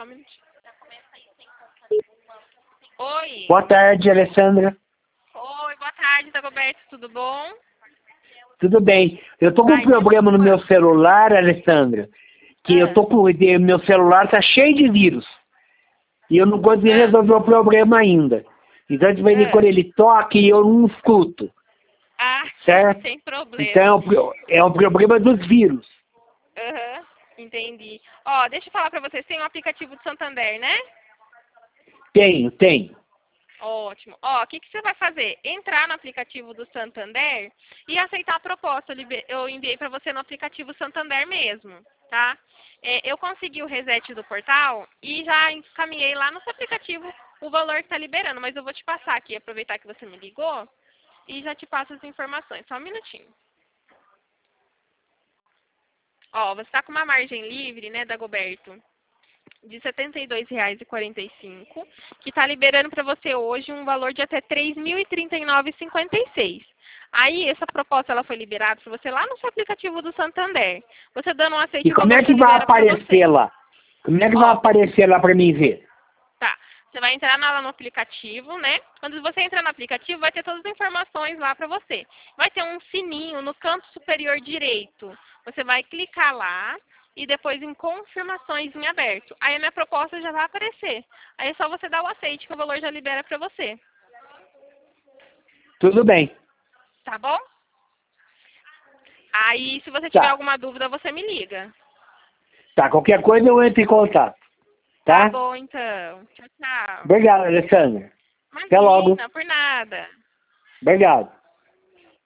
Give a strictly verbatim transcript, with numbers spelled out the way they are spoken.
Só um minutinho. Oi. Boa tarde, Alessandra. Oi, boa tarde, Dagoberto, tudo bom? Tudo bem. Eu tô com um Ai, problema no meu celular, Alessandra. Que Ah. eu tô com... Meu celular tá cheio de vírus. E eu não consegui Ah. resolver o problema ainda. Então, de vez em Ah. quando ele toca e eu não escuto. Ah, Certo? sem problema. Então, é um pro- é um problema dos vírus. Aham, entendi. Ó, deixa eu falar pra vocês, tem um aplicativo do Santander, né? Tenho, tenho. Ótimo. Ó, o que, que você vai fazer? Entrar no aplicativo do Santander e aceitar a proposta. Eu libe- Eu enviei para você no aplicativo Santander mesmo, tá? É, eu consegui o reset do portal e já encaminhei lá no seu aplicativo o valor que está liberando. Mas eu vou te passar aqui, aproveitar que você me ligou e já te passo as informações. Só um minutinho. Ó, você está com uma margem livre, né, Dagoberto? De setenta e dois reais e quarenta e cinco centavos, que está liberando para você hoje um valor de até três mil e trinta e nove reais e cinquenta e seis centavos. Aí, essa proposta ela foi liberada para você lá no seu aplicativo do Santander. Você dando um aceite, E o como valor é já que vai libera para você. aparecer lá? Como é que vai Ó, aparecer lá pra mim ver? tá. Você vai entrar lá no aplicativo, né? Quando você entrar no aplicativo, vai ter todas as informações lá para você. Vai ter um sininho no canto superior direito. Você vai clicar lá e depois em confirmações em aberto. Aí a minha proposta já vai aparecer. Aí é só você dar o aceite que o valor já libera para você. Tudo bem. Tá bom? Aí, se você tiver Tá. alguma dúvida, você me liga. Tá, qualquer coisa eu entro em contato. Tá Tá? bom, então. Tchau, tchau. Obrigado, Alessandra. Até logo. Imagina, por nada. Obrigado.